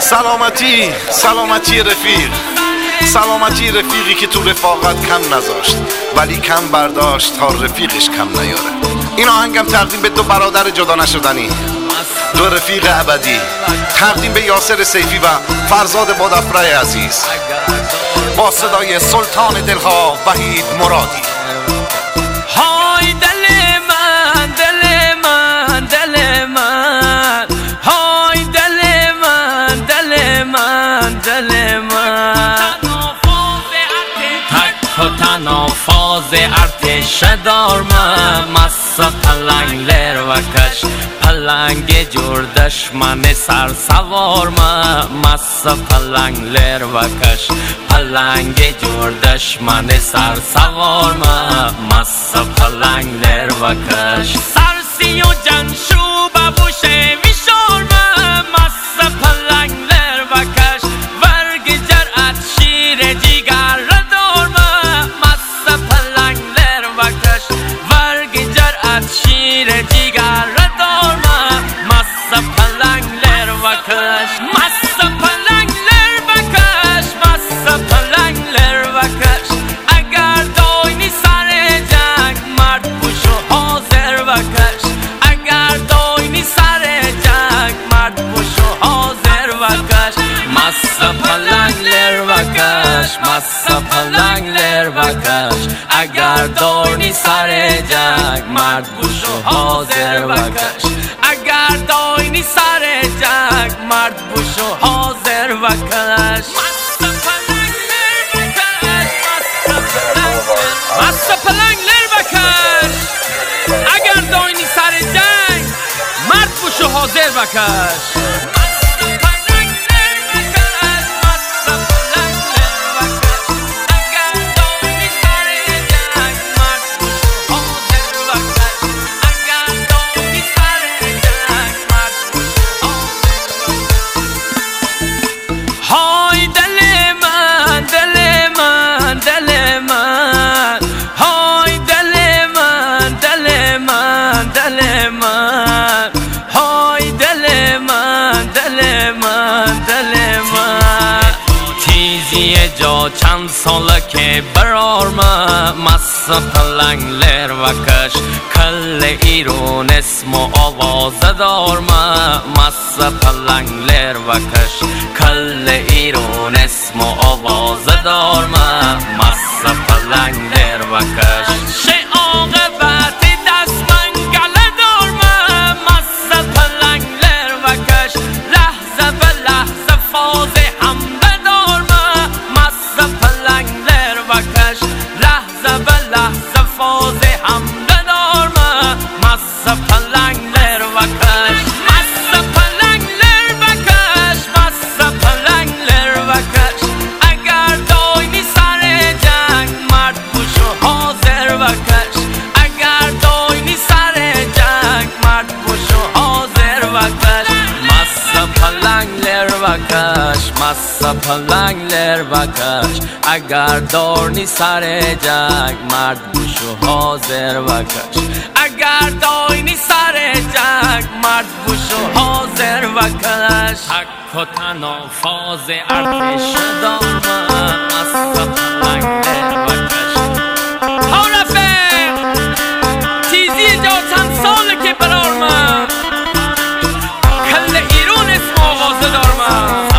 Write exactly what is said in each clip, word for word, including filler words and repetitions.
سلامتی سلامتی رفیق، سلامتی رفیقی که تو رفاقت کم نذاشت ولی کم برداشت تا رفیقش کم نیاره. این آهنگم تقدیم به دو برادر جدا نشدنی، دو رفیق ابدی، تقدیم به یاسر سیفی و فرزاد بادافرای عزیز با صدای سلطان دلها وحید مرادی. های دل من دل من دل من، های دل من دل من دل من، تک و تنها فاز ارتش دارم، مس پلنگ لر و کش پلنگ جور دشمن سر سوار ما، مس پلنگ لر و کش پلنگ جور دشمن سر سوار ما، مس پلنگ لر و کش سرسی و جنشو ببوشه ویشار ما، مس پلنگ لر و کش ورگ جرعت شیر جیگر دار ما، مس پلنگ لر و کش ورگ جرعت شیر جیگر دار ما، مس پلنگ لر و کش مس پلنگ لر و کش مس پلنگ لر و کش اگر داینی سر جنگ مرد بوش و حاضر و کش، اگر داینی سر جنگ مرد بوش و حاضر و کش، مس پلنگ لر و کش مس پلنگ لر و کش اگر داینی سر جنگ مرد بوش و حاضر و کش، اگر داینی سر جنگ مرد بوش و حاضر و کش، مس پلنگ لر و کش اگر داینی سر جنگ مرد بوش و حاضر و کش. جا چند ساله که برار ما، مس پلنگ لر و کش کل ایران اسم و آواز دار ما، مس پلنگ لر و کش کل ایران اسم و آواز دار ما، مس پلنگ لر و کش شه عاقبت دست منگل دار ما، مس پلنگ لر و کش لحظه به لحظه فاز حمله لحظه به لحظه فاز حمله دار ما، مس پلنگ لر و کش مس پلنگ لر و کش مس پلنگ لر و کش اگر داینی سر جنگ مرد بوش و حاضر و کش، اگر داینی سر جنگ مرد بوش و حاضر و کش، مس پلنگ لر و کش مس پلنگ لر و کش اگر داینی سر جنگ مرد بوش و حاضر و کش، اگر داینی سر جنگ مرد بوش و حاضر و کش، تک و تنها فاز ارتش دارم، مس پلنگ لر و کش. ها رفیق تیزی جا چند ساله که برار من کل ایران اسم آواز دار من،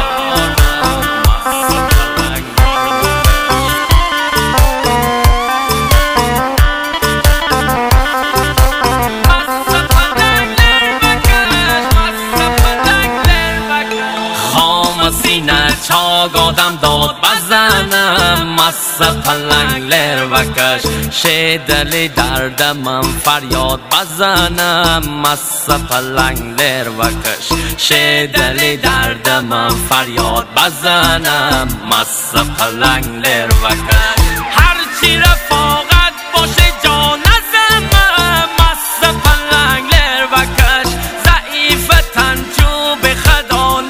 سینه چاگ آدم داد بزنم، مس پلنگ لر و کش شه دل درد من فریاد بزنم، مس پلنگ لر و کش شه دل درد من فریاد بزنم، مس پلنگ لر و کش هرچی رفاقت باشه جا نزنم، مس پلنگ لر و کش ضعیف تنجو به خدا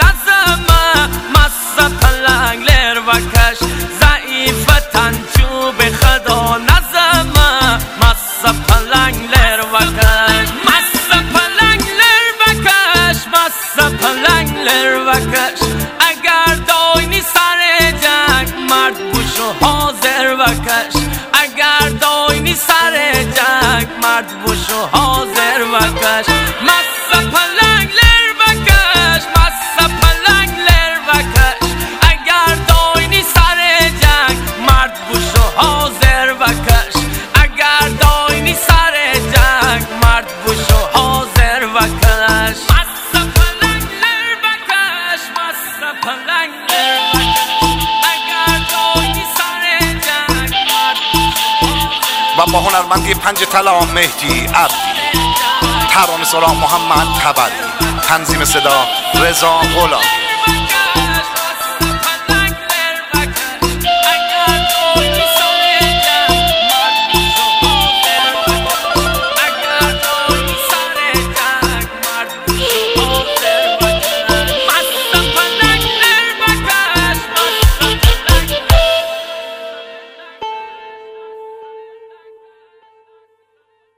پلنگ لر و کش ضعیف تنجو به خدا نزم، مس پلنگ لر و کش مس پلنگ لر و کش مس پلنگ لر و کش با هنرمندی پنج طلا مهدی عبدی، ترانه‌سرا محمد تبری، تنظیم صدا رضا غلامی.